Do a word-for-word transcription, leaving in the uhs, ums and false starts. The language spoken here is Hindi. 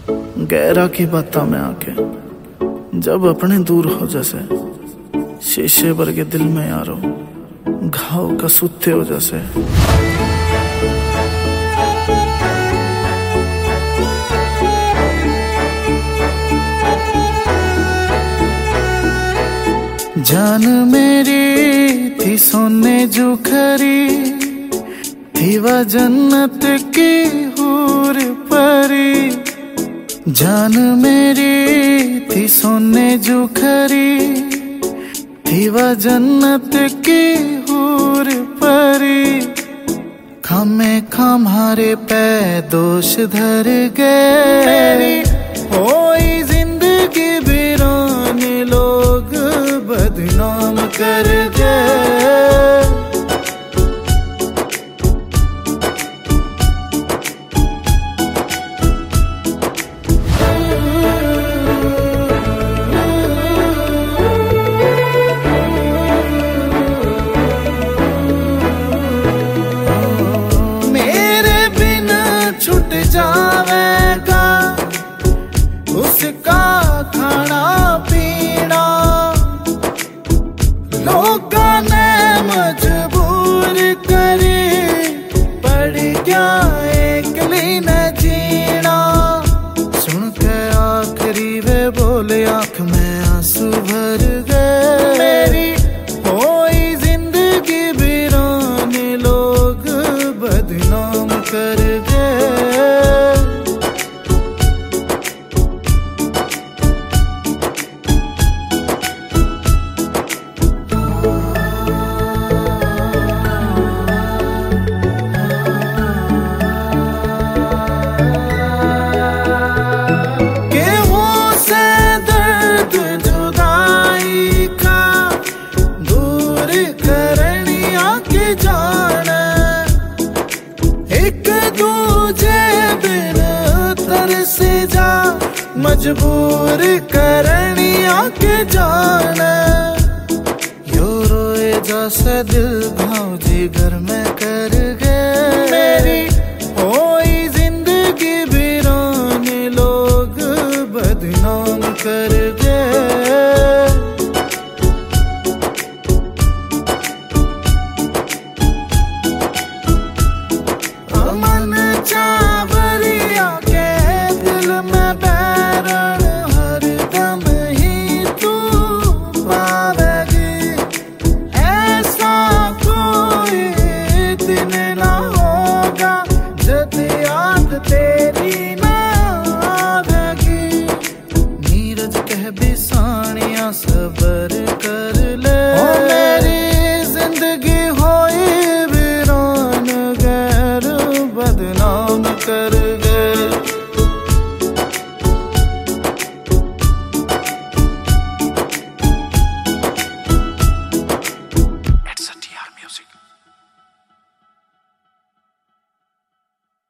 गहरा की बातों में आके जब अपने दूर हो जैसे शीशे वर्गे दिल में यारो घाव का सुते हो जैसे। जान मेरी थी सोने जो खरी थी वह जन्नत की हूर परी। जान मेरी थी सोने जो खरी थी वह जन्नत की हूर परी। खामे खामारे पे दोष धर गए होई जिंदगी वीरान लोग बदनाम कर गए। छुट जावेगा उसका खाना पीना लोगों ने मजबूर करे पड़ गया एकली न जीना। सुन के आखिरी वे बोले आंख में आंसू भर गए। मेरी होई जिंदगी वीरान लोग बदनाम कर गए। से जा मजबूर करनिया के जाना यो रोए जैसे दिल घाव जी घर में कर गए। मेरी होई जिंदगी वीरान लोग बदनाम कर गए। अमन चावरिया के दिल में बैरन हर दम ही तू पावेगी। ऐसा कोई दिन ना होगा जब याद तेरी ना आवेगी। नीरज कह बिसानिया सबर कर ले ओ मेरी जिंदगी होई वीरान गैर बदनाम कर गए।